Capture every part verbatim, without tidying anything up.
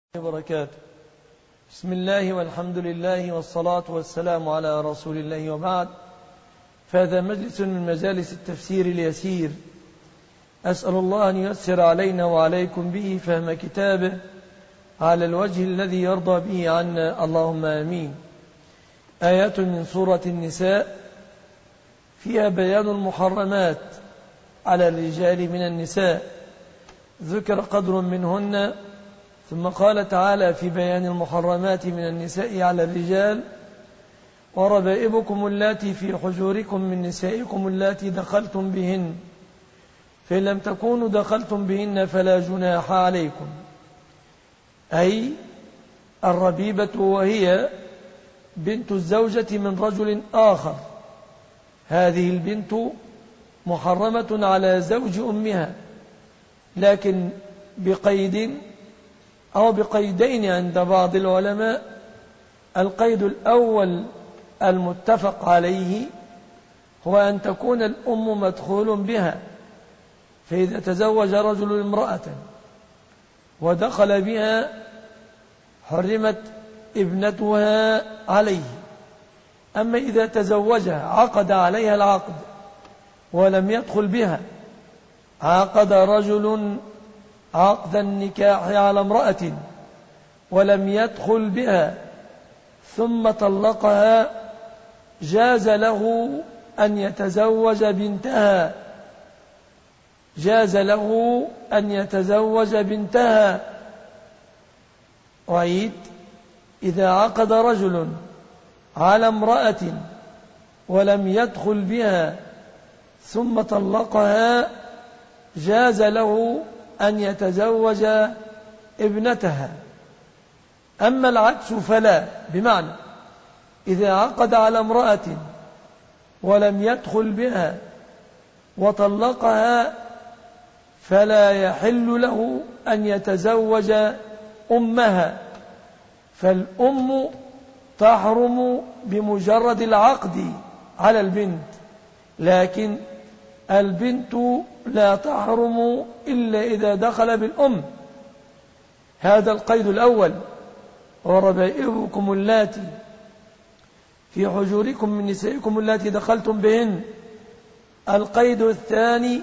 وبركاته. بسم الله والحمد لله والصلاة والسلام على رسول الله، وبعد، فهذا مجلس من مجالس التفسير اليسير، أسأل الله أن ييسر علينا وعليكم به فهم كتابه على الوجه الذي يرضى به عنا، اللهم آمين. آيات من سورة النساء فيها بيان المحرمات على الرجال من النساء، ذكر قدر منهن، ثم قال تعالى في بيان المحرمات من النساء على الرجال: وربائبكم اللاتي في حجوركم من نسائكم اللاتي دخلتم بهن، فإن لم تكونوا دخلتم بهن فلا جناح عليكم. أي الربيبة وهي بنت الزوجة من رجل آخر، هذه البنت محرمة على زوج أمها، لكن بقيد أو بقيدين عند بعض العلماء. القيد الأول المتفق عليه هو أن تكون الأم مدخول بها، فإذا تزوج رجل امرأة ودخل بها حرمت ابنتها عليه. أما إذا تزوجها عقد عليها العقد ولم يدخل بها، عقد رجل عقد النكاح على امرأة ولم يدخل بها ثم طلقها، جاز له أن يتزوج بنتها جاز له أن يتزوج بنتها وعيد: إذا عقد رجل على امرأة ولم يدخل بها ثم طلقها، جاز له أن يتزوج ابنتها. أما العكس فلا، بمعنى إذا عقد على امرأة ولم يدخل بها وطلقها فلا يحل له أن يتزوج أمها، فالأم تحرم بمجرد العقد على البنت، لكن البنت لا تحرم إلا إذا دخل بالأم. هذا القيد الأول: وربائبكم اللاتي في حجوركم من نسائكم اللاتي دخلتم بهن. القيد الثاني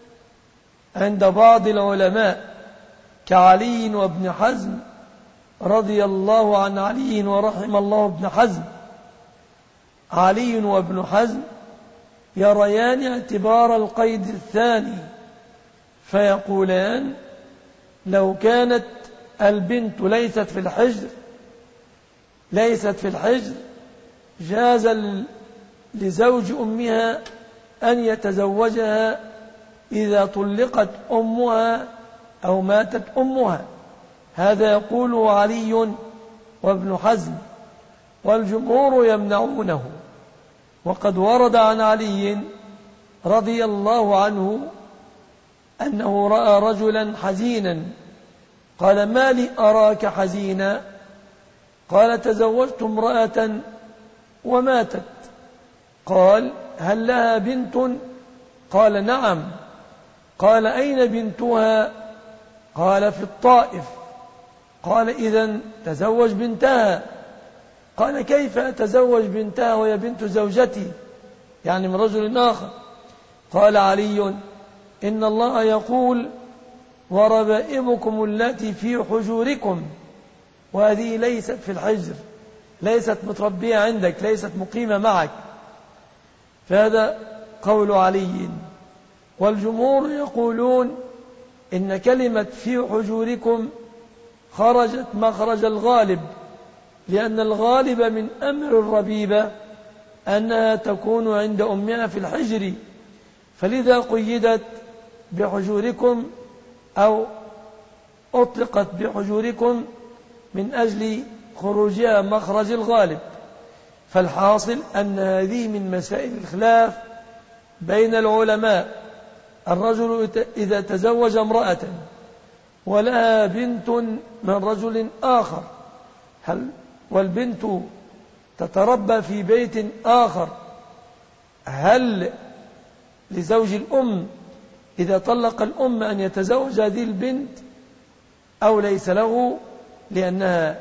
عند بعض العلماء كعلي وابن حزم رضي الله عن علي ورحم الله ابن حزم. علي وابن حزم يريان اعتبار القيد الثاني، فيقولان: لو كانت البنت ليست في الحجر ليست في الحجر جاز لزوج أمها أن يتزوجها إذا طلقت أمها أو ماتت أمها. هذا يقوله علي وابن حزم، والجمهور يمنعونه. وقد ورد عن علي رضي الله عنه أنه رأى رجلا حزينا، قال: ما لي أراك حزينا؟ قال: تزوجت امرأة وماتت. قال: هل لها بنت؟ قال: نعم. قال: أين بنتها؟ قال: في الطائف. قال: إذن تزوج بنتها. قال: كيف أتزوج بنتها وهي بنت زوجتي، يعني من رجل آخر؟ قال علي: إن الله يقول: وربائبكم التي في حجوركم، وهذه ليست في الحجر، ليست متربية عندك، ليست مقيمة معك. فهذا قول علي. والجمهور يقولون إن كلمة في حجوركم خرجت مخرج الغالب، لأن الغالب من أمر الربيبة أنها تكون عند أمها في الحجر، فلذا قيدت بحجوركم أو أطلقت بحجوركم من أجل خروجها مخرج الغالب. فالحاصل أن هذه من مسائل الخلاف بين العلماء. الرجل إذا تزوج امرأة ولها بنت من رجل آخر، هل والبنت تتربى في بيت آخر، هل لزوج الأم إذا طلق الأم أن يتزوج هذه البنت أو ليس له؟ لأنها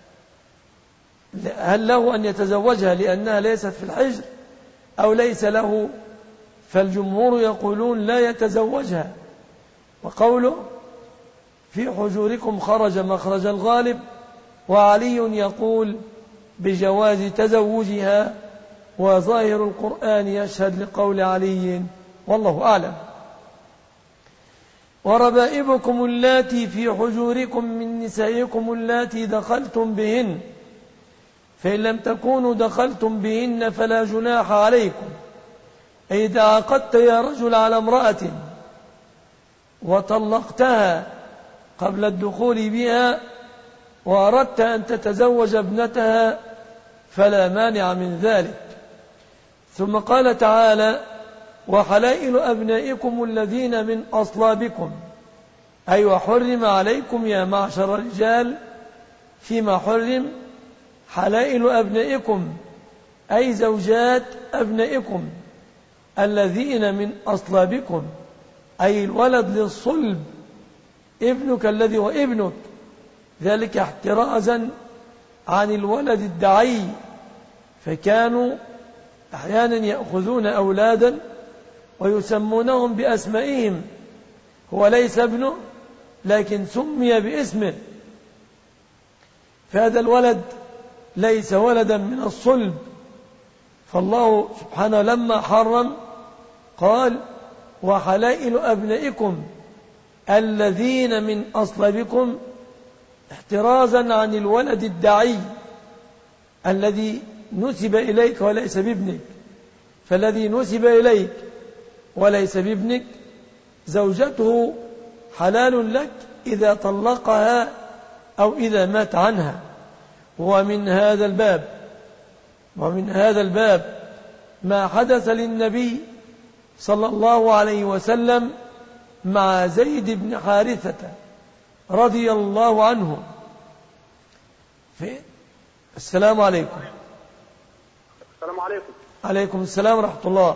هل له أن يتزوجها لأنها ليست في الحجر أو ليس له؟ فالجمهور يقولون لا يتزوجها. وقوله في حجوركم خرج مخرج الغالب، وعلي يقول بجواز تزوجها، وظاهر القرآن يشهد لقول علي، والله أعلم. وربائبكم اللاتي في حجوركم من نسائكم اللاتي دخلتم بهن، فإن لم تكونوا دخلتم بهن فلا جناح عليكم. أي إذا عقدت يا رجل على امرأة وطلقتها قبل الدخول بها وأردت أن تتزوج ابنتها فلا مانع من ذلك. ثم قال تعالى: وحلائل أبنائكم الذين من أصلابكم، أي وحرم عليكم يا معشر الرجال فيما حرم حلائل أبنائكم، أي زوجات أبنائكم الذين من أصلابكم، أي الولد للصلب، ابنك الذي هو ابنك، ذلك احترازا عن الولد الدعي. فكانوا أحيانا يأخذون أولادا ويسمونهم بأسمائهم، هو ليس ابنه لكن سمي باسمه، فهذا الولد ليس ولدا من الصلب. فالله سبحانه لما حرم قال: وحلائل أبنائكم الذين من أصلابكم، احترازا عن الولد الدعي الذي نسب إليك وليس بابنك. فالذي نسب إليك وليس بابنك زوجته حلال لك إذا طلقها أو إذا مات عنها. ومن هذا الباب ومن هذا الباب ما حدث للنبي صلى الله عليه وسلم مع زيد بن حارثة رضي الله عنه. في السلام عليكم. السلام عليكم. عليكم السلام ورحمة الله.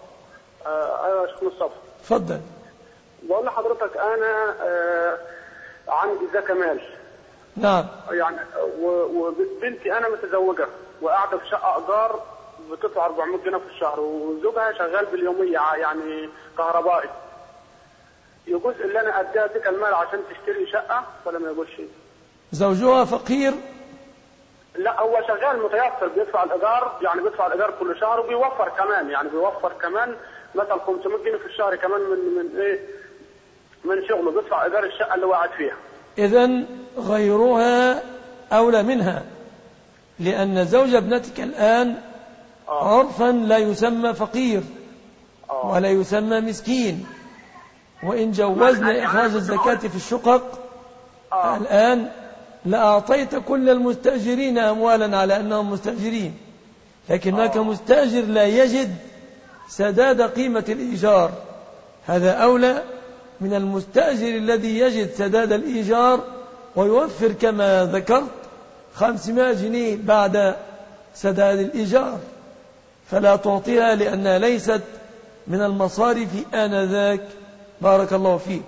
ايوه يا شيخ مصطفى. تفضل. بقول لحضرتك انا آه عندي زكاة مال. نعم. يعني وبنتي انا متزوجه وقاعده في شقه ايجار بتدفع أربعمائة جنيه في الشهر، وزوجها شغال باليوميه يعني كهربائي. يجوز اللي انا اديها ذيك المال عشان تشتري شقه ولا ما يجوزش؟ زوجها فقير؟ لا، هو شغال متيسر، بيدفع الايجار، يعني بيدفع الايجار كل شهر وبيوفر كمان، يعني بيوفر كمان مثلا خمسمائة جنيه في الشهر كمان من من ايه من شغله، بيدفع ايجار الشقه اللي هو قاعد فيها. إذن غيرها أولى منها، لأن زوج ابنتك الآن آه. عرفا لا يسمى فقير آه. ولا يسمى مسكين. وإن جوزنا إخراج الزكاة في الشقق آه. الآن لأعطيت كل المستأجرين أموالا على أنهم مستأجرين، لكن هناك آه. مستأجر لا يجد سداد قيمة الإيجار، هذا أولى من المستأجر الذي يجد سداد الإيجار ويوفر كما ذكرت خمسمائة جنيه بعد سداد الإيجار، فلا تعطيها لأنها ليست من المصارف آنذاك. بارك الله فيك.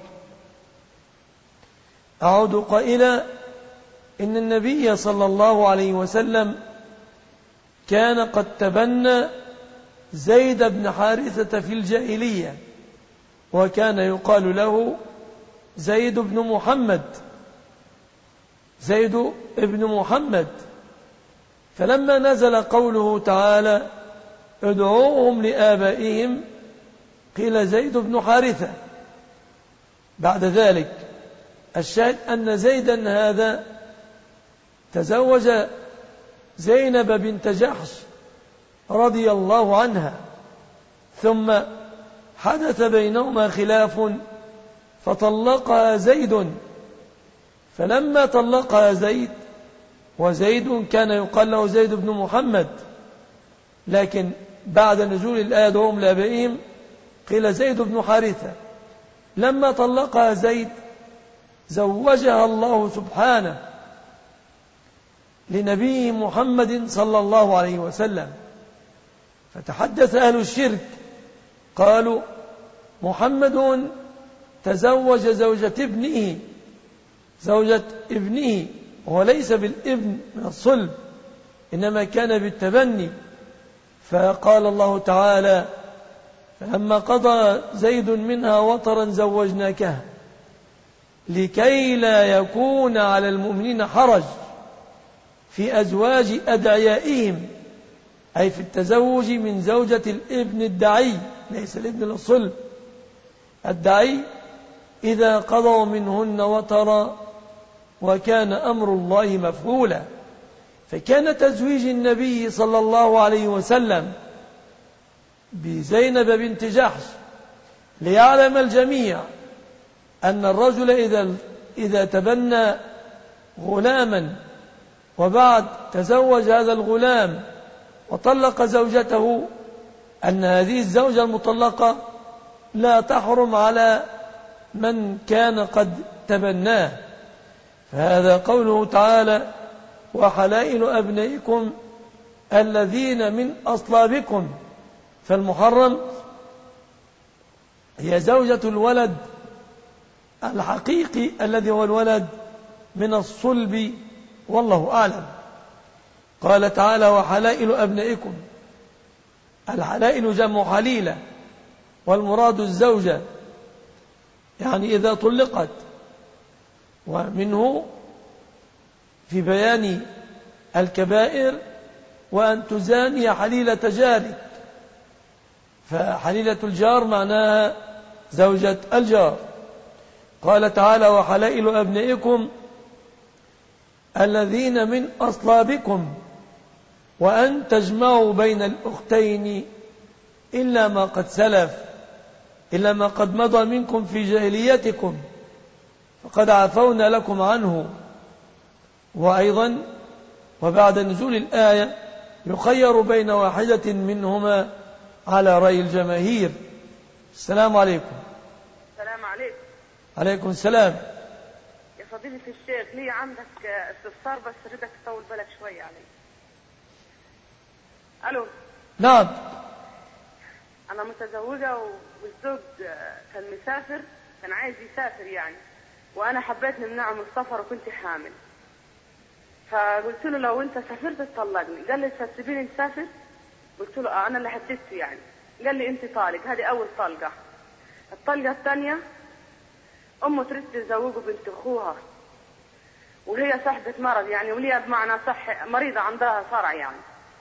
أعود قائلا: إن النبي صلى الله عليه وسلم كان قد تبنى زيد بن حارثة في الجاهلية، وكان يقال له زيد بن محمد زيد بن محمد فلما نزل قوله تعالى: ادعوهم لآبائهم، قيل زيد بن حارثة. بعد ذلك الشاهد أن زيدا هذا تزوج زينب بنت جحش رضي الله عنها، ثم حدث بينهما خلاف فطلقها زيد. فلما طلقها زيد، وزيد كان يقال له زيد بن محمد، لكن بعد نزول الآية ادعوهم لآبائهم قيل زيد بن حارثة، لما طلقها زيد زوجها الله سبحانه لنبيه محمد صلى الله عليه وسلم. فتحدث أهل الشرك قالوا: محمد تزوج زوجة ابنه زوجة ابنه وهو ليس بالابن من الصلب، إنما كان بالتبني. فقال الله تعالى: فلما قضى زيد منها وطرا زوجناكها لكي لا يكون على المؤمنين حرج في أزواج أدعيائهم، أي في التزوج من زوجة الابن الدعي، ليس الابن الصلب، الدعي، إذا قضوا منهن وطرا، وكان أمر الله مفعولا. فكان تزويج النبي صلى الله عليه وسلم بزينب بنت جحش ليعلم الجميع أن الرجل إذا إذا تبنى غلاما وبعد تزوج هذا الغلام وطلق زوجته، أن هذه الزوجة المطلقة لا تحرم على من كان قد تبناه. فهذا قوله تعالى: وحلائل أبنائكم الذين من أصلابكم. فالمحرم هي زوجة الولد الحقيقي الذي هو الولد من الصلب، والله أعلم. قال تعالى: وحلائل أبنائكم. الحلائل جمع حليلة، والمراد الزوجة، يعني إذا طلقت. ومنه في بيان الكبائر: وأن تزاني حليلة جارك. فحليلة الجار معناها زوجة الجار. قال تعالى: وحلائل أبنائكم الذين من أصلابكم وأن تجمعوا بين الأختين إلا ما قد سلف، إلا ما قد مضى منكم في جاهليتكم فقد عفونا لكم عنه. وأيضا وبعد نزول الآية يخير بين واحدة منهما على رأي الجماهير. السلام عليكم. السلام عليكم. عليكم السلام. يا فضيلة الشيخ، لي عندك استفسار بس ردك تطول بالك شوية علي. ألو. نعم. أنا متزوجة والزوج كان مسافر، كان عايز يسافر يعني، وأنا حبيت نمنعه من السفر وكنت حامل. فقلت له: لو أنت سافرت تطلقني. قال لي: تسيبيني نسافر؟ قلت له: آه أنا اللي حددت يعني. قال لي: أنت طالق. هذه أول طلقة. الطلقة الثانية أمه تريد تزوجه بنت أخوها، وهي صاحبة مرض يعني، وليها بمعنى صح مريضة عندها صرع يعني،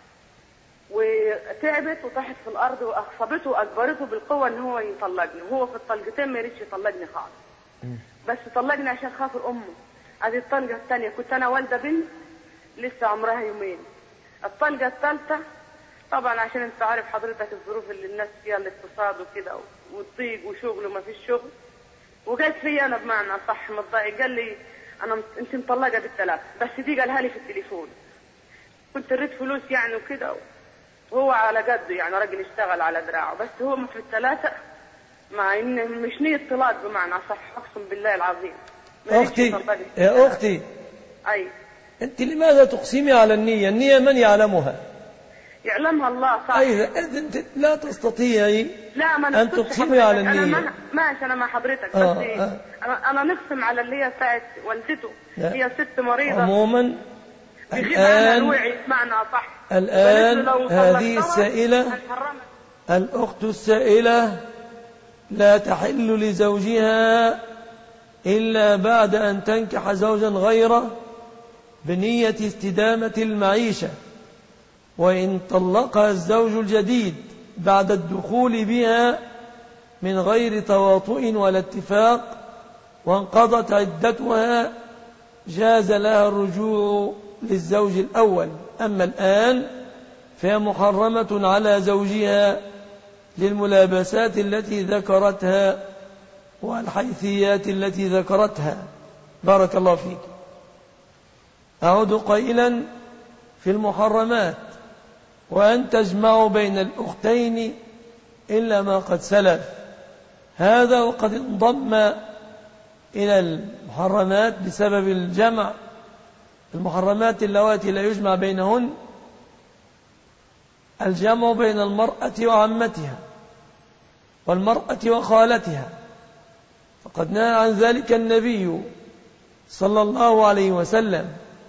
وتعبت وطاحت في الأرض وأخصبته وأجبرته بالقوة إن هو يطلقني، وهو في الطلقتين ما يريدش يطلقني خالص، بس طلقني عشان خاطر أمه. هذه الطلقة الثانية كنت أنا والدة بنت لسه عمرها يومين. الطلقة الثالثة طبعا عشان أنت عارف حضرتك الظروف اللي الناس فيها، الاقتصاد وكده والضيق وشغل وما فيش شغل، وجات في أنا بمعنى صح متضايق. قال لي: أنا أنت مطلقة بالثلاث، بس دي قالها لي في التليفون. كنت ريت فلوس يعني وكده، وهو على قده يعني راجل يشتغل على دراعه، بس هو في الثلاثة مع إنه مش نية طلاق بمعنى صح، أقسم بالله العظيم. أختي يا أختي، أي أنت لماذا تقسمي على النية؟ النية من يعلمها؟ يعلمها الله صح. أيضا أنت لا تستطيعي لا ما أن تقسمي على النية. أنا ماشي أنا مع حضرتك، آه بس آه. أنا, أنا نقسم على اللي هي بتاعت والدته، هي ست مريضة عموما. الآن صح. الآن هذه السائلة، الأخت السائلة لا تحل لزوجها إلا بعد أن تنكح زوجا غيره بنية استدامة المعيشة. وإن طلقها الزوج الجديد بعد الدخول بها من غير تواطؤ ولا اتفاق وانقضت عدتها جاز لها الرجوع للزوج الأول. أما الآن فهي محرمة على زوجها للملابسات التي ذكرتها والحيثيات التي ذكرتها. بارك الله فيك. أعود قائلا في المحرمات: وأن تجمعوا بين الأختين إلا ما قد سلف. هذا وقد انضم إلى المحرمات بسبب الجمع. المحرمات اللواتي لا يجمع بينهن الجمع بين المرأة وعمتها والمرأة وخالتها، فقد نهى عن ذلك النبي صلى الله عليه وسلم.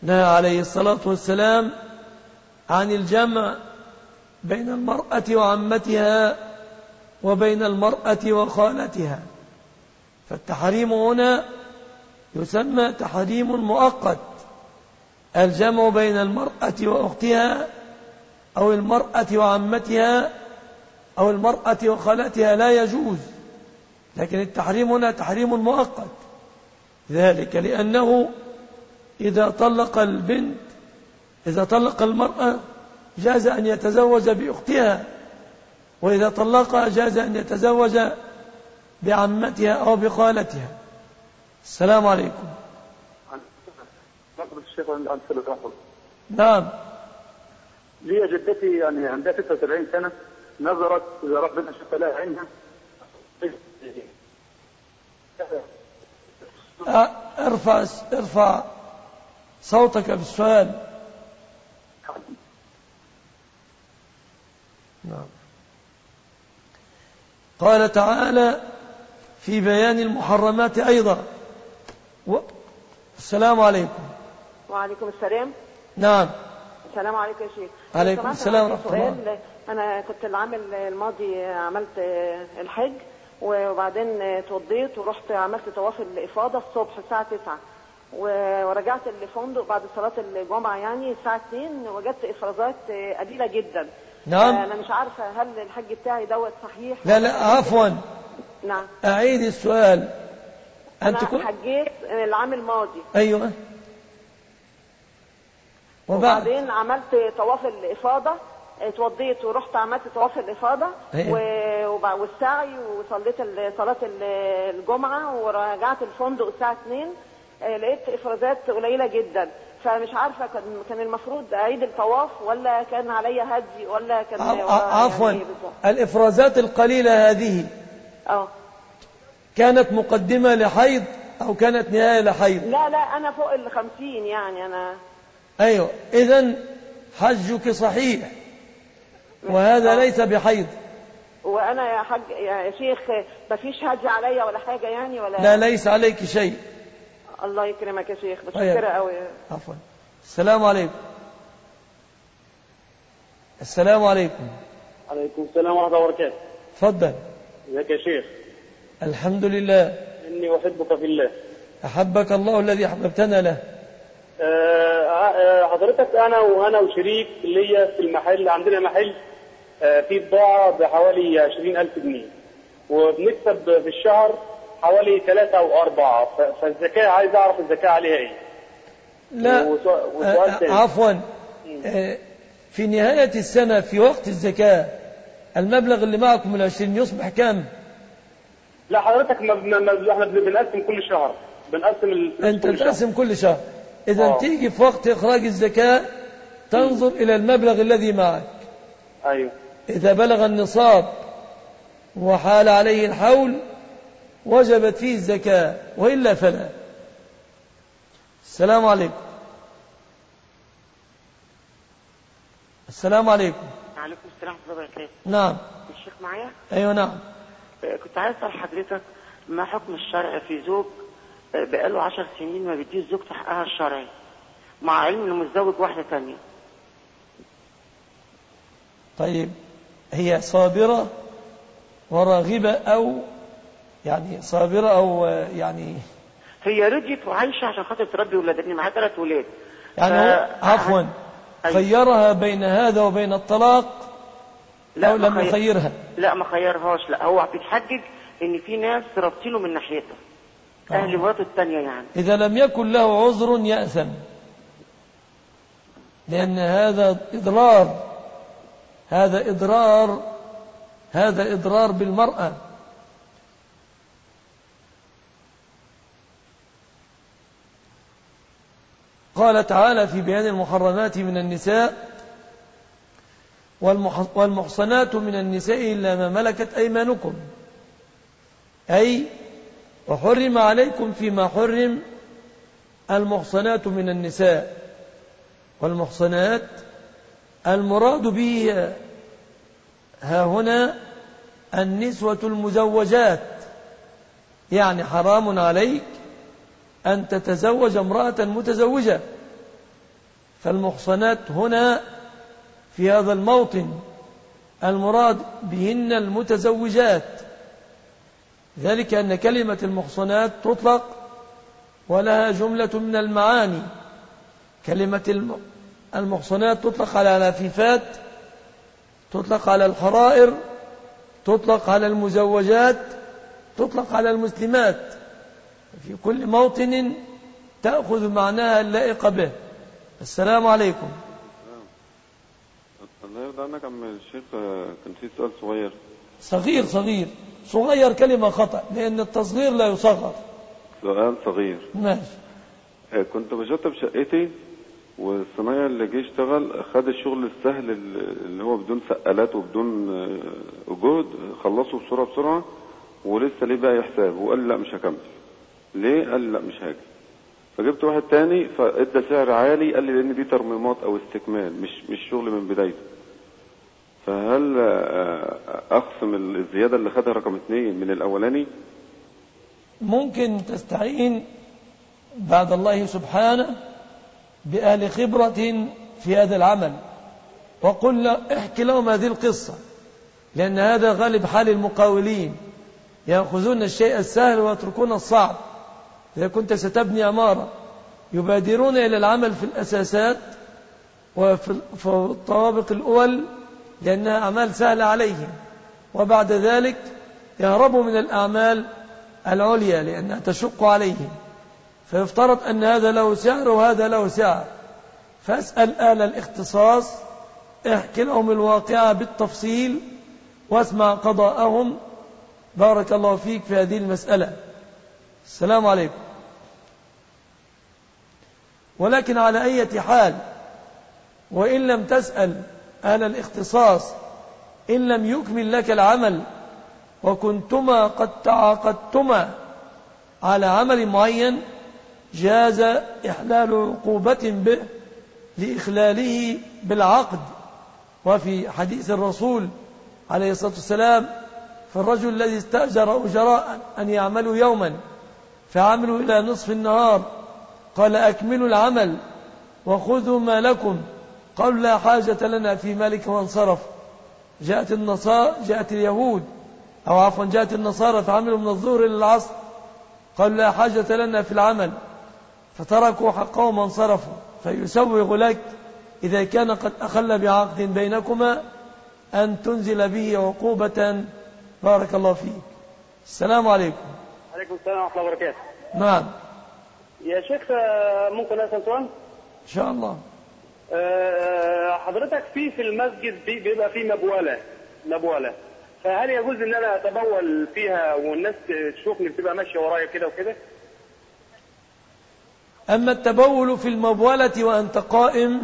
نهى عليه الصلاة والسلام عن الجمع بين المرأة وعمتها وبين المرأة وخالتها، فالتحريم هنا يسمى تحريم مؤقت. الجمع بين المرأة وأختها أو المرأة وعمتها أو المرأة وخالتها لا يجوز، لكن التحريم هنا تحريم مؤقت، ذلك لأنه إذا طلق البنت إذا طلق المرأة جاز أن يتزوج بأختها، وإذا طلقها جاز أن يتزوج بعمتها أو بخالتها. السلام عليكم. نعم. لي جدتي يعني عندها ستة وسبعين سنة، نظرت إذا ربنا شفى لها عينها. ارفع ارفع صوتك بالسؤال. نعم. قال تعالى في بيان المحرمات أيضا و... السلام عليكم. وعليكم السلام. نعم. السلام عليكم يا شيخ. عليكم السلام ورحمة الله. أنا كنت العام الماضي عملت الحج، وبعدين توضيت ورحت عملت طواف الإفاضة الصبح الساعة تسعة، ورجعت الفندق بعد صلاة الجمعة يعني الساعة اتنين، وجدت إفرازات قليلة جدا. نعم. أنا مش عارفة هل الحج بتاعي دوت صحيح؟ لا لا عفوا. نعم. أعيد السؤال. أنت أنا حجيت العام الماضي. أيوة. وبعد. وبعدين عملت طواف الإفاضة، اتوضيت ورحت عملت طواف الإفاضة والسعي، وصليت صلاة الجمعة، ورجعت الفندق الساعة اتنين، لقيت إفرازات قليلة جدا، فمش عارفة كان المفروض أعيد الطواف ولا كان علي هدي ولا كان عفوا يعني الإفرازات القليلة هذه اه كانت مقدمة لحيض أو كانت نهاية لحيض؟ لا لا أنا فوق الخمسين يعني أنا. أيوة إذن حجك صحيح، وهذا ليس بحيض. وأنا يا حج يا شيخ مفيش هدي عليا ولا حاجة يعني ولا؟ لا ليس عليك شيء. الله يكرمك يا شيخ، بشكرك قوي. عفوا. السلام عليكم. السلام عليكم. عليكم السلام ورحمة الله وبركاته. تفضل. ازيك يا شيخ؟ الحمد لله. إني أحبك في الله. أحبك الله الذي أحببتنا له. أه حضرتك أنا وأنا وشريك ليا في المحل، عندنا محل أه في بضاعة بحوالي عشرين ألف جنيه، وبنكسب في الشهر حوالي ثلاثة أو أربعة، فالزكاة عايز أعرف الزكاة عليها إيه؟ لا وسؤال تاني. عفوا أه في نهاية السنة في وقت الزكاة المبلغ اللي معكم من العشرين يصبح كام؟ لا حضرتك ما ما احنا بنقسم كل شهر، بنقسم الفلوس. انت بتقسم كل شهر. اذا آه. تيجي في وقت اخراج الزكاة تنظر م. الى المبلغ الذي معك. ايوه. اذا بلغ النصاب وحال عليه الحول وجبت فيه الزكاة، وإلا فلا. السلام عليكم. السلام عليكم. وعليكم السلام ورحمة الله وبركاته. نعم. الشيخ معايا؟ ايوه نعم. كنت عايز اسال حضرتك ما حكم الشرع في زوج بقاله عشر سنين ما بيديش زوجته حقها الشرعي، مع علم انه متزوج واحده ثانيه؟ طيب هي صابره وراغبه او يعني صابره او يعني هي رضيت وعايشه عشان خاطر تربي ولاد، لان معاها ثلاث ولاد يعني ف... عفوا خيرها بين هذا وبين الطلاق لا أو لم يخيرها؟ لا ما خيرهاش، لا هو بيتحجج ان في ناس رابطينه من ناحيته اهل مراته الثانيه يعني. اذا لم يكن له عذر يأثم، لان هذا اضرار هذا اضرار هذا اضرار بالمرأة. قال تعالى في بيان المحرمات من النساء: والمحصنات من النساء إلا ما ملكت أيمانكم، أي وحرم عليكم فيما حرم المحصنات من النساء. والمحصنات المراد به ها هنا النسوة المزوجات، يعني حرام عليك أن تتزوج امرأة متزوجة، فالمحصنات هنا في هذا الموطن المراد بهن المتزوجات، ذلك أن كلمة المحصنات تطلق ولها جملة من المعاني. كلمة المحصنات تطلق على العفيفات، تطلق على الحرائر، تطلق على المزوجات، تطلق على المسلمات. في كل موطن تأخذ معناها اللائق به. السلام عليكم. الله يرضى عنك عم الشيخ، كان في سؤال صغير. صغير صغير صغير كلمة خطأ، لأن التصغير لا يصغر. سؤال صغير ماشي. كنت بشطب شقتي والصنايعي اللي جه يشتغل خد الشغل السهل اللي هو بدون سقالات وبدون أجهد، خلصه بسرعة بسرعة ولسه ليه بقى حساب، وقال لا مش هكمل. ليه؟ قال لا مش هاجي. فجبت واحد تاني فادى سعر عالي، قال لي لان دي ترميمات او استكمال، مش مش شغل من بدايته. فهل اقسم الزياده اللي خدها رقم اثنين من الاولاني؟ ممكن تستعين بعد الله سبحانه بأهل خبرة في هذا العمل، وقل له احكي لهم هذه القصة، لأن هذا غالب حال المقاولين، يأخذون الشيء السهل ويتركون الصعب. إذا كنت ستبني عمارة يبادرون إلى العمل في الأساسات وفي الطوابق الأول لأنها أعمال سهلة عليهم، وبعد ذلك يهربوا من الأعمال العليا لأنها تشق عليهم. فيفترض أن هذا له سعر وهذا له سعر، فاسأل أهل الاختصاص، احكي لهم الواقعة بالتفصيل واسمع قضاءهم. بارك الله فيك في هذه المسألة. السلام عليكم. ولكن على أي حال، وإن لم تسأل أهل الاختصاص، إن لم يكمل لك العمل وكنتما قد تعاقدتما على عمل معين، جاز إحلال عقوبة به لإخلاله بالعقد. وفي حديث الرسول عليه الصلاة والسلام في الرجل الذي استأجر أجراء أن يعملوا يوما فعملوا إلى نصف النهار، قال أكملوا العمل وخذوا ما لكم، قالوا لا حاجة لنا في مالك، وانصرف. جاءت النصارى جاءت اليهود أو عفوا جاءت النصارى فعملوا من الظهر إلى العصر، قالوا لا حاجة لنا في العمل، فتركوا حقهم وانصرفوا. فيسوغ لك إذا كان قد أخل بعقد بينكما أن تنزل به عقوبة. بارك الله فيك. السلام عليكم. عليكم السلام ورحمة الله وبركاته. نعم يا شيخ، ممكن أسأل سؤال؟ إن شاء الله. حضرتك في في المسجد بيبقى فيه مبولة مبولة فهل يجوز ان انا اتبول فيها والناس تشوفني بتبقى ماشيه ورايا كده وكده؟ أما التبول في المبولة وأنت قائم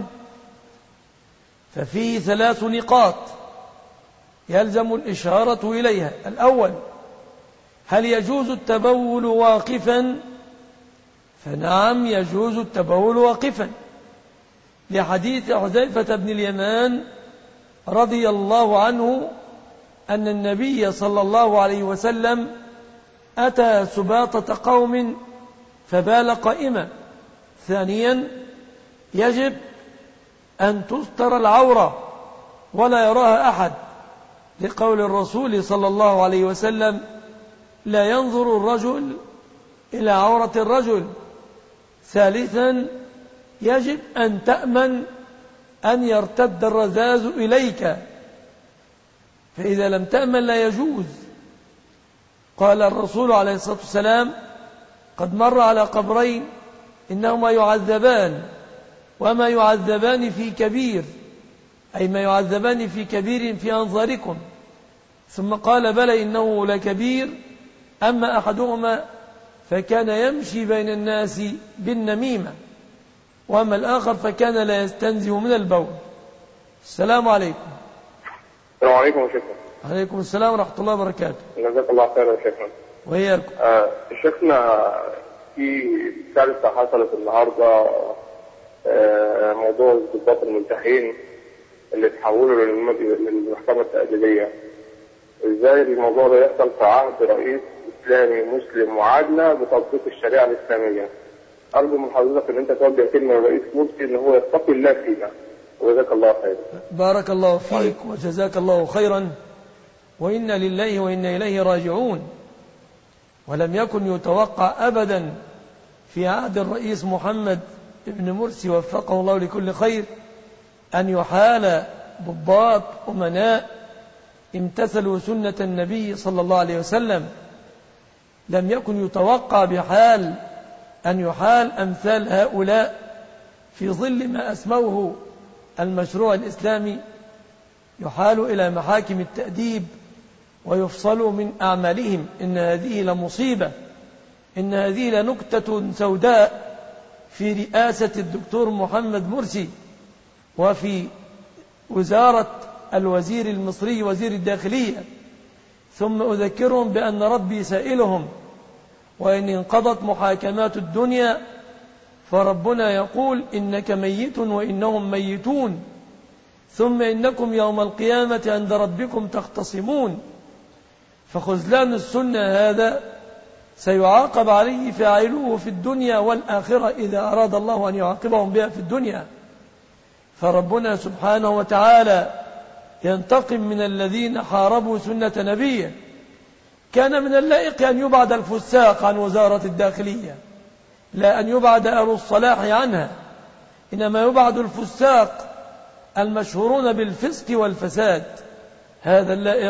ففيه ثلاث نقاط يلزم الإشارة إليها. الأول، هل يجوز التبول واقفا؟ فنعم يجوز التبول واقفا، لحديث حذيفة بن اليمان رضي الله عنه أن النبي صلى الله عليه وسلم أتى سباطة قوم فبال قائما. ثانيا، يجب أن تستر العورة ولا يراها أحد، لقول الرسول صلى الله عليه وسلم لا ينظر الرجل إلى عورة الرجل. ثالثا، يجب أن تأمن أن يرتد الرذاذ إليك، فإذا لم تأمن لا يجوز. قال الرسول عليه الصلاة والسلام قد مر على قبرين إنهما يعذبان وما يعذبان في كبير، أي ما يعذبان في كبير في أنظاركم. ثم قال بلى إنه لكبير، أما أحدهما فكان يمشي بين الناس بالنميمة، وأما الآخر فكان لا يستنزه من البول. السلام عليكم. السلام عليكم يا شيخنا. عليكم السلام ورحمة الله وبركاته. جزاك الله خير يا شيخنا. وإياكم. آه شيخنا، في كارثة حصلت النهارده، آه موضوع ضباط المنتخبين اللي تحولوا للمحكمة التأديبية. ازاي الموضوع ده يحصل في عهد رئيس إسلامي مسلم وعادنا بتطبيق الشريعة الإسلامية؟ أرجو من حضرتك إن أنت توجه كلمة للرئيس مرسي إن هو يتقي الله فينا، وجزاك الله خير. بارك الله فيك وجزاك الله خيرا، وإنا لله وإنا إليه راجعون. ولم يكن يتوقع أبدا في عهد الرئيس محمد ابن مرسي وفقه الله لكل خير أن يحال ضباط أمناء امتثلوا سنة النبي صلى الله عليه وسلم. لم يكن يتوقع بحال أن يحال أمثال هؤلاء في ظل ما أسموه المشروع الإسلامي، يحال إلى محاكم التأديب ويفصلوا من أعمالهم. إن هذه لمصيبة، إن هذه لنكتة سوداء في رئاسة الدكتور محمد مرسي وفي وزارة الوزير المصري وزير الداخلية. ثم أذكرهم بأن ربي سائلهم، وإن انقضت محاكمات الدنيا فربنا يقول إنك ميت وإنهم ميتون، ثم إنكم يوم القيامة عند ربكم تختصمون. فخذلان السنة هذا سيعاقب عليه فاعلوه في الدنيا والآخرة إذا أراد الله أن يعاقبهم بها في الدنيا. فربنا سبحانه وتعالى ينتقم من الذين حاربوا سنة نبيه. كان من اللائق أن يبعد الفساق عن وزارة الداخلية، لا أن يبعد أهل الصلاح عنها، إنما يبعد الفساق المشهورون بالفسق والفساد. هذا اللائق.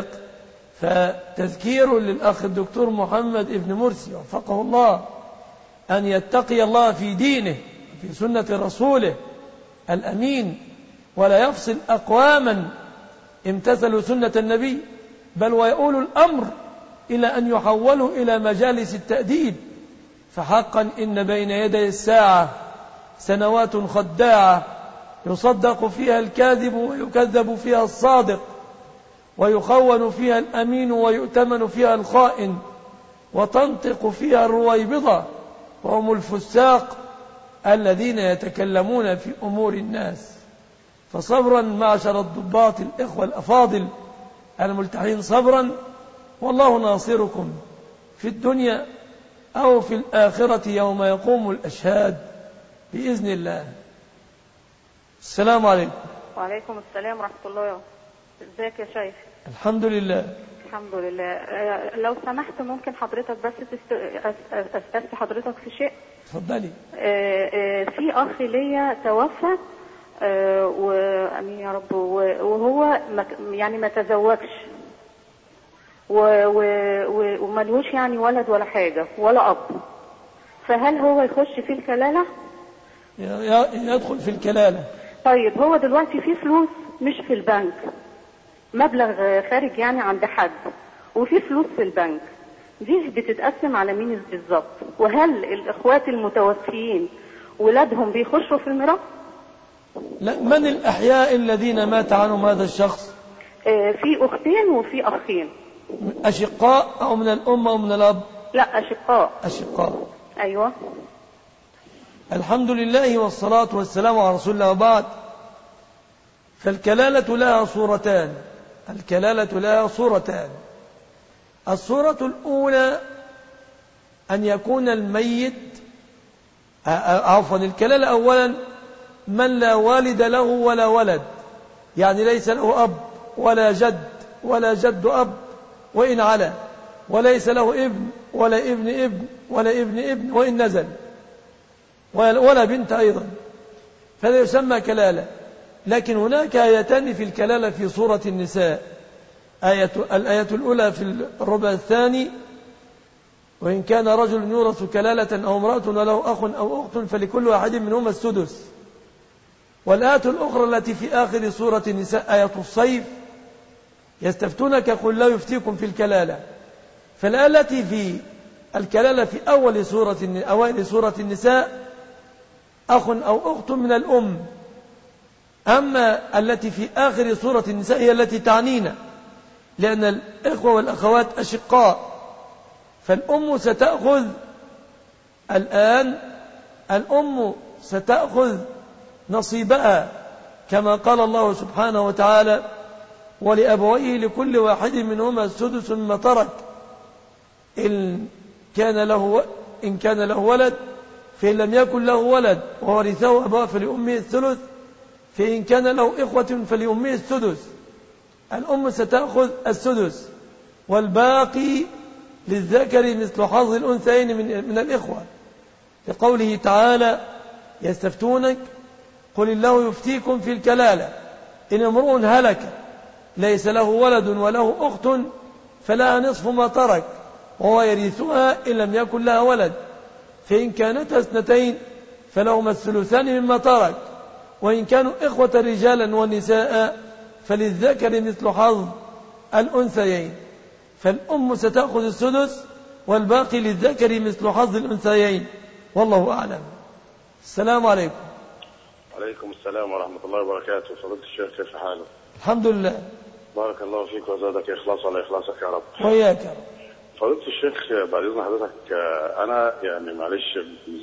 فتذكير للأخ الدكتور محمد ابن مرسي وفقه الله أن يتقي الله في دينه في سنة رسوله الأمين، ولا يفصل أقواما امتثلوا سنة النبي، بل ويؤول الأمر إلى أن يحولوا إلى مجالس التأديب. فحقا إن بين يدي الساعة سنوات خداعة يصدق فيها الكاذب ويكذب فيها الصادق، ويخون فيها الأمين ويؤتمن فيها الخائن، وتنطق فيها الرويبضة، وهم الفساق الذين يتكلمون في أمور الناس. فصبرا معشر الضباط الإخوة الأفاضل الملتحين، صبرا، والله ناصركم في الدنيا أو في الآخرة يوم يقوم الأشهاد بإذن الله. السلام عليكم. وعليكم السلام ورحمة الله وبركاته. ازيك يا شيخ؟ الحمد لله. الحمد لله. لو سمحت ممكن حضرتك بس أستفسر حضرتك في شيء؟ اتفضلي. في أخ ليا توفى وأمين يا رب، وهو يعني ما تزوجش وملهوش يعني ولد ولا حاجة ولا أب، فهل هو يخش في الكلالة؟ يدخل في الكلالة. طيب هو دلوقتي في فلوس مش في البنك، مبلغ خارج يعني عند حد، وفي فلوس في البنك، دي بتتقسم على مين بالظبط؟ وهل الإخوات المتوفيين ولادهم بيخشوا في الميراث؟ لا. من الأحياء الذين مات عنهم هذا الشخص؟ آه في أختين وفي أخين. أشقاء أو من الأم أو من الأب؟ لا أشقاء. أشقاء. أيوة. الحمد لله والصلاة والسلام على رسول الله، وبعد. فالكلالة لها صورتان. الكلالة لها صورتان. الصورة الأولى أن يكون الميت، عفوا الكلالة أولا من لا والد له ولا ولد، يعني ليس له أب ولا جد ولا جد أب وإن علا، وليس له ابن ولا ابن ابن ولا ابن ابن وإن نزل، ولا بنت أيضا، فلا يسمى كلالة. لكن هناك آيتان في الكلالة في سورة النساء. آية الآية الأولى في الربع الثاني: وإن كان رجل يورث كلالة أو امرأة وله أخ أو أخت فلكل واحد منهما السدس. والآية الأخرى التي في آخر سورة النساء آية الصيف: يستفتونك قل لا يفتيكم في الكلالة. فالآية التي في الكلالة في أول سورة أوائل سورة النساء أخ أو أخت من الأم، أما التي في آخر سورة النساء هي التي تعنينا، لأن الإخوة والأخوات أشقاء. فالأم ستأخذ الآن الأم ستأخذ نصيبها، كما قال الله سبحانه وتعالى: ولأبويه لكل واحد منهما السدس مما ترك إن كان له إن كان له ولد فإن لم يكن له ولد وورثه أبواه فلأمه الثلث، فإن كان له إخوة فلأمه السدس. الأم ستأخذ السدس، والباقي للذكر مثل حظ الأنثيين من, من الإخوة، لقوله تعالى يستفتونك قل الله يفتيكم في الكلالة إن امرؤ هلك ليس له ولد وله أخت فلها نصف ما ترك وهو يرثها إن لم يكن لها ولد، فإن كانتا اثنتين فلهما الثلثان مما ترك، وإن كانوا إخوة رجالا ونساء فللذكر مثل حظ الأنثيين. فالأم ستأخذ السدس والباقي للذكر مثل حظ الأنثيين، والله أعلم. السلام عليكم. عليكم السلام ورحمة الله وبركاته. فضيلة الشيخ كيف حالك؟ الحمد لله. بارك الله فيك وزادك إخلاص على إخلاصك يا رب. وإياك يا رب. فضيلة الشيخ بعد إذن حضرتك أنا يعني معلش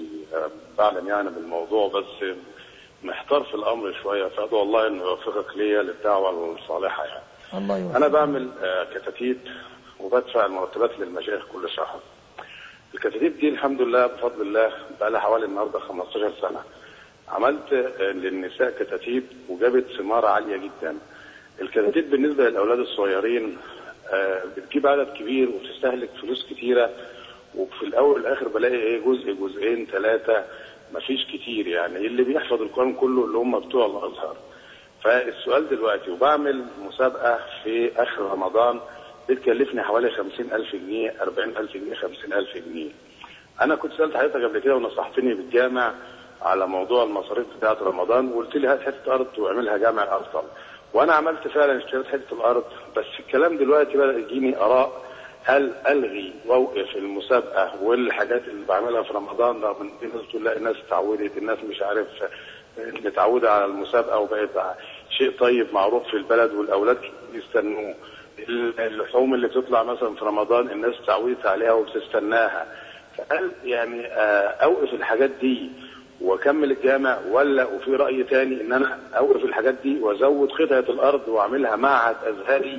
بعلم يعني بالموضوع بس محتار في الأمر شوية، فأدعو الله أن يوفقك لي للدعوة الصالحة يعني. الله يوفقك. أنا بعمل كتاتيب وبدفع المرتبات للمشايخ كل شهر. الكتاتيب دي الحمد لله بفضل الله بقى لها حوالي النهارده خمستاشر سنة. عملت للنساء كتاتيب وجابت ثمار عالية جدا. الكتاتيب بالنسبة للأولاد الصغيرين بتجيب عدد كبير وبتستهلك فلوس كتيرة، وفي الأول والآخر بلاقي إيه جزء جزئين ثلاثة مفيش كتير يعني، اللي بيحفظ القرآن كله اللي هم بتوع الأزهر. فالسؤال دلوقتي وبعمل مسابقة في آخر رمضان بتكلفني حوالي خمسين ألف جنيه أربعين ألف جنيه خمسين ألف جنيه. أنا كنت سألت حضرتك قبل كده ونصحتني بالجامع على موضوع المصاريف بتاعت رمضان وقلت لي هات حتة أرض واعملها جامع أفضل، وأنا عملت فعلا اشتريت حتة الأرض. بس الكلام دلوقتي بدأ يجيني آراء هل ألغي وأوقف المسابقة والحاجات اللي بعملها في رمضان، رغم إن الناس تقول لا الناس اتعودت، الناس مش عارف متعودة على المسابقة وبقت شيء طيب معروف في البلد والأولاد يستنوه. اللحوم اللي بتطلع مثلا في رمضان الناس تعودت عليها وبتستناها، فهل يعني أوقف الحاجات دي واكمل الجامع، ولا وفي رأي تاني ان انا اوقف الحاجات دي وازود قطعة الارض واعملها معهد ازهري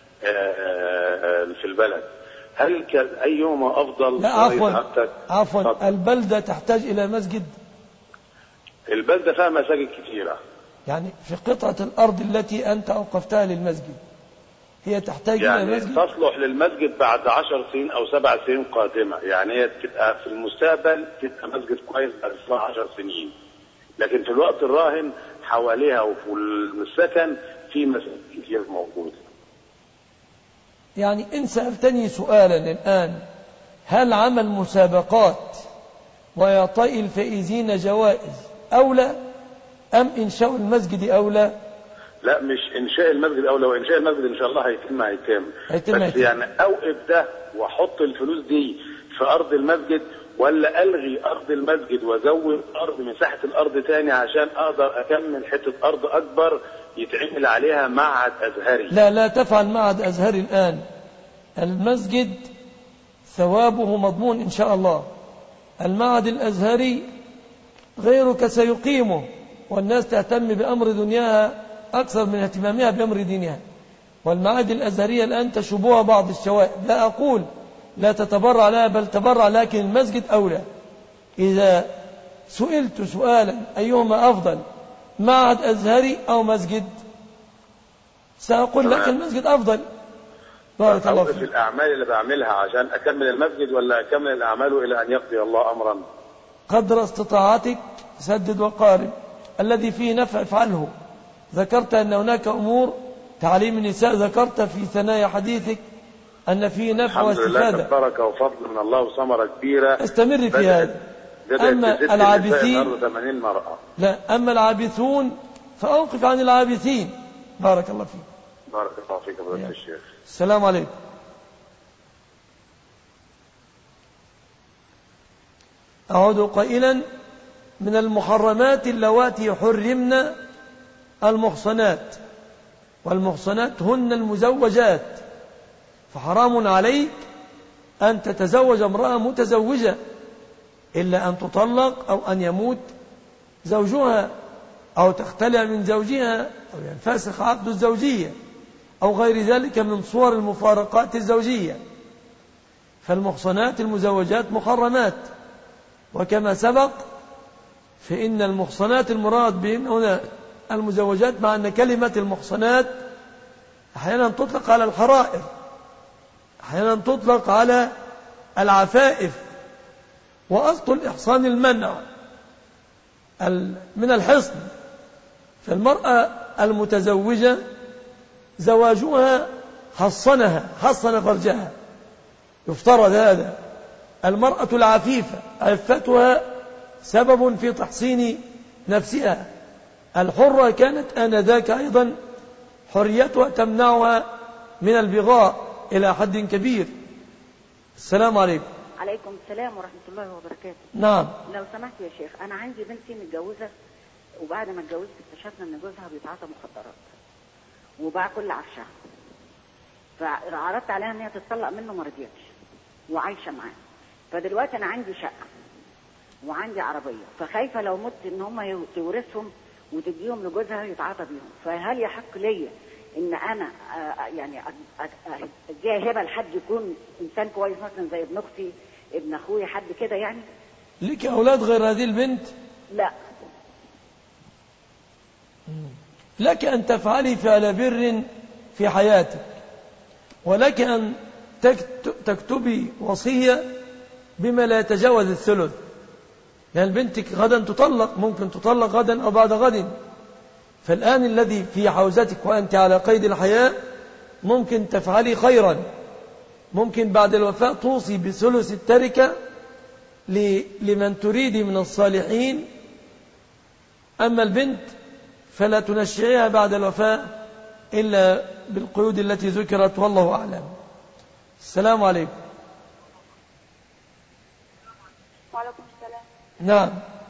في البلد؟ هل كان ايهما افضل؟ لا عفوا عفوا البلدة تحتاج الى مسجد. البلدة فيها مساجد كثيرة يعني في قطعة الارض التي انت اوقفتها للمسجد هي تحتاج يعني الى مسجد، تصلح للمسجد بعد عشر سنين او سبع سنين قادمة، يعني هي تبقى في المستقبل تبقى مسجد كويس بعد عشر سنين، لكن في الوقت الراهن حواليها وفي السكن في مساجد كتير موجودة. يعني إن سألتني سؤالا الآن هل عمل مسابقات ويعطي الفائزين جوائز أولى أم إنشاء المسجد أولى؟ لا مش إنشاء المسجد أولى، وإنشاء المسجد إن شاء الله هيتم هيتم هيتم بس هيتم. يعني أوقف ده وأحط الفلوس دي في أرض المسجد، ولا ألغي أرض المسجد وأزود أرض مساحة الأرض تاني عشان أقدر أكمل حتة أرض أكبر يتعمل عليها معهد أزهري؟ لا لا تفعل معهد أزهري الآن. المسجد ثوابه مضمون إن شاء الله. المعهد الأزهري غيرك سيقيمه والناس تهتم بأمر دنياها أكثر من اهتمامها بأمر دينها. والمعاهد الأزهرية الآن تشبهها بعض الشوائب، لا أقول لا تتبرع لها بل تبرع، لكن المسجد أولى. إذا سئلت سؤالا أيهما أفضل معهد أزهري أو مسجد سأقول لك المسجد أفضل. بارك الله فيك. أوقف الأعمال اللي بعملها عشان أكمل المسجد، ولا أكمل الأعمال إلى أن يقضي الله أمرا؟ قدر استطاعتك سدد وقارب، الذي فيه نفع افعله. ذكرت أن هناك أمور تعليم النساء، ذكرت في ثنايا حديثك أن فيه نفع واستفادة. الحمد لله بركة وفضل من الله وثمرة كبيرة. استمر في هذا. أما العابثين لا أما العابثون فأوقف عن العابثين. بارك الله فيك. بارك الله فيك فضيلة الشيخ. السلام عليكم. أعود قائلا من المحرمات اللواتي حرمن المحصنات، والمحصنات هن المزوجات، فحرام عليك أن تتزوج امرأة متزوجة إلا أن تطلق أو أن يموت زوجها أو تختلع من زوجها أو ينفسخ عقد الزوجية أو غير ذلك من صور المفارقات الزوجية. فالمحصنات المزوجات محرمات، وكما سبق فإن المحصنات المراد بهن هنا المزوجات، مع أن كلمة المحصنات أحيانا تطلق على الحرائر، أحيانا تطلق على العفائف، وأصل الإحصان المنع من الحصن. فالمرأة المتزوجة زواجها حصنها، حصن فرجها، يفترض هذا. المرأة العفيفة عفتها سبب في تحصين نفسها. الحرة كانت آنذاك أيضا حريتها تمنعها من البغاء إلى حد كبير. السلام عليكم. عليكم السلام ورحمة الله وبركاته. نعم. لو سمحت يا شيخ، أنا عندي بنتي متجوزة، وبعد ما اتجوزت اكتشفنا إن جوزها بيتعاطى مخدرات وباع كل عفشها، فعرضت عليها إن هي تتطلق منه، ما رضيتش وعايشة معاه. فدلوقتي أنا عندي شقة وعندي عربية، فخايفة لو مت إن هم تورثهم وتديهم لجوزها يتعاطى بيهم. فهل يحق ليا إن أنا يعني أديها هبة لحد يكون إنسان كويس، مثلا زي ابن أختي، ابن أخوي، حد كده يعني؟ لك أولاد غير هذه البنت؟ لا. لك أن تفعلي فعل بر في حياتك، ولك أن تكتبي وصية بما لا يتجاوز الثلث، لأن يعني بنتك غدا تطلق، ممكن تطلق غدا أو بعد غد. فالآن الذي في حوزتك وأنت على قيد الحياة ممكن تفعلي خيرا، ممكن بعد الوفاة توصي بثلث التركة لمن تريد من الصالحين. أما البنت فلا تنشعيها بعد الوفاة إلا بالقيود التي ذكرت، والله أعلم. السلام عليكم. وعليكم السلام. نعم.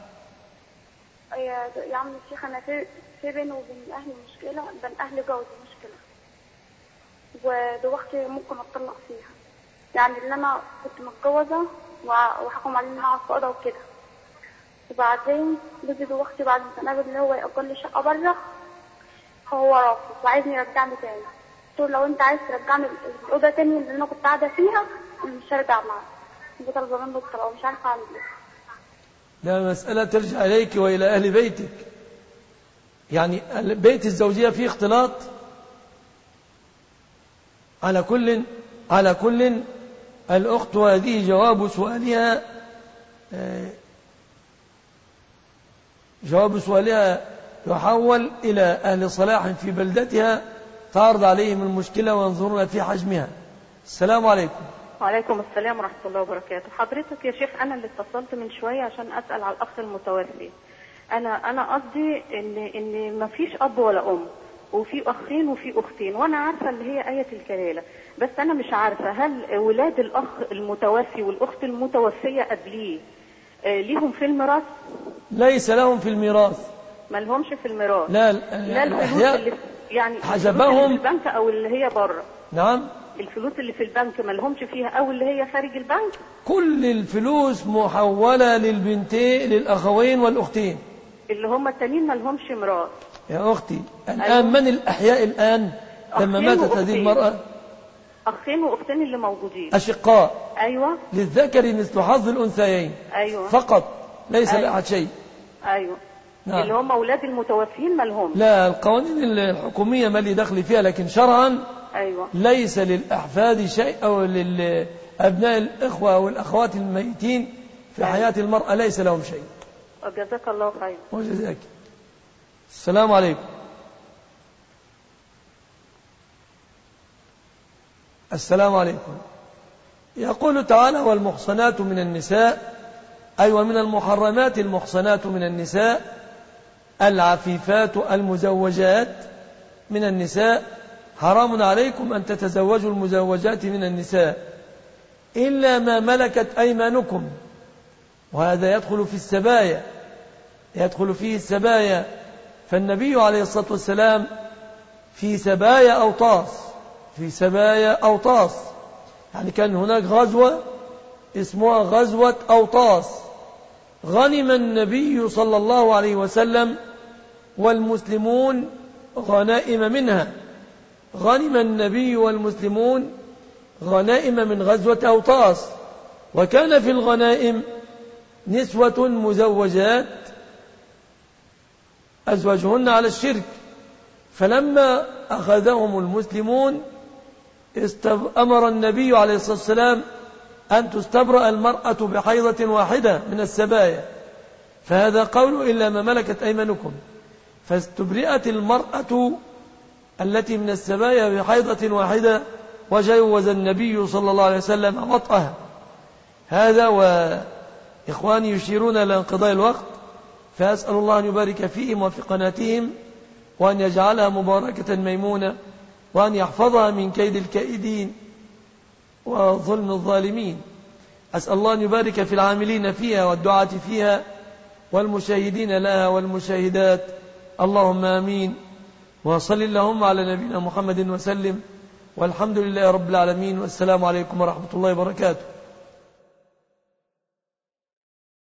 يا يا عم الشيخ، أنا في في بيني وبين أهلي مشكلة، بين أهلي جوزي مشكلة، ودلوقتي ممكن أتطلق فيها. يعني اللي أنا كنت متجوزة وحكم علينا على الفقدة وكده، وبعدين بيجي دلوقتي بعد ما تنقل اللي هو يأجر لي شقة بره، هو رافض وعايزني يرجعني تاني. قلت له لو أنت عايز ترجعني الأوضة تاني اللي أنا كنت قاعدة فيها مش هرجع معاك. بطلب منه الطلاق ومش عارفة أعمل إيه. لا، مسألة ترجع إليك وإلى أهل بيتك. يعني بيت الزوجية فيه اختلاط. على كل على كل الأخت، وهذه جواب سؤالها جواب سؤالها يحول إلى أهل صلاح في بلدتها تعرض عليهم المشكلة وينظرون في حجمها. السلام عليكم. وعليكم السلام ورحمة الله وبركاته. حضرتك يا شيخ، أنا اللي اتصلت من شوية عشان أسأل على الأخ المتوفي. أنا أنا قصدي إن إن ما فيش أب ولا أم، وفي أخين وفي أختين، وأنا عارفة اللي هي آية الكلالة، بس أنا مش عارفة هل ولاد الأخ المتوفي والأخت المتوفية قبليه ليهم في الميراث؟ ليس لهم في الميراث. ما لهمش في الميراث. لا، لا الفلوس اللي يعني حسبهم في البنك أو اللي هي بره. نعم. الفلوس اللي في البنك ما لهمش فيها، أو اللي هي خارج البنك. كل الفلوس محولة للبنتين، للأخوين والأختين، اللي هم التانيين ما لهمش ميراث. يا أختي الآن أيوة. من الأحياء الآن لما ماتت هذه المرأة؟ أخين وأختين اللي موجودين أشقاء. أيوة. للذكر مثل حظ الأنثيين. أيوة. فقط، ليس أيوة. لأحد شيء. أيوة. نعم. اللي هم أولاد المتوفين ما لهم. لا، القوانين الحكومية ما اللي دخل فيها، لكن شرعا أيوة. ليس للأحفاد شيء، أو للأبناء الإخوة أو الأخوات الميتين في أيوة. حياة المرأة ليس لهم شيء. جزاك الله خير. وجزاك. السلام عليكم. السلام عليكم. يقول تعالى: والمحصنات من النساء، أي ومن المحرمات المحصنات من النساء العفيفات المزوجات من النساء، حرام عليكم أن تتزوجوا المزوجات من النساء إلا ما ملكت أيمانكم. وهذا يدخل في السبايا، يدخل فيه السبايا. فالنبي عليه الصلاة والسلام في سبايا أوطاس، في سبايا أوطاس، يعني كان هناك غزوة اسمها غزوة أوطاس، غنم النبي صلى الله عليه وسلم والمسلمون غنائم منها. غنم النبي والمسلمون غنائم من غزوة أوطاس. وكان في الغنائم نسوة مزوجات أزواجهن على الشرك، فلما أخذهم المسلمون أمر النبي عليه الصلاة والسلام أن تستبرأ المرأة بحيضة واحدة من السبايا، فهذا قول إلا ما ملكت أيمانكم، فاستبرئت المرأة التي من السبايا بحيضة واحدة، وجوز النبي صلى الله عليه وسلم وطئها. هذا، وإخواني يشيرون إلى انقضاء الوقت، فأسأل الله أن يبارك فيهم وفي قناتهم، وأن يجعلها مباركة ميمونة، وأن يحفظها من كيد الكائدين وظلم الظالمين. أسأل الله أن يبارك في العاملين فيها والدعاة فيها والمشاهدين لها والمشاهدات، اللهم آمين. وصل اللهم على نبينا محمد وسلم، والحمد لله رب العالمين، والسلام عليكم ورحمة الله وبركاته.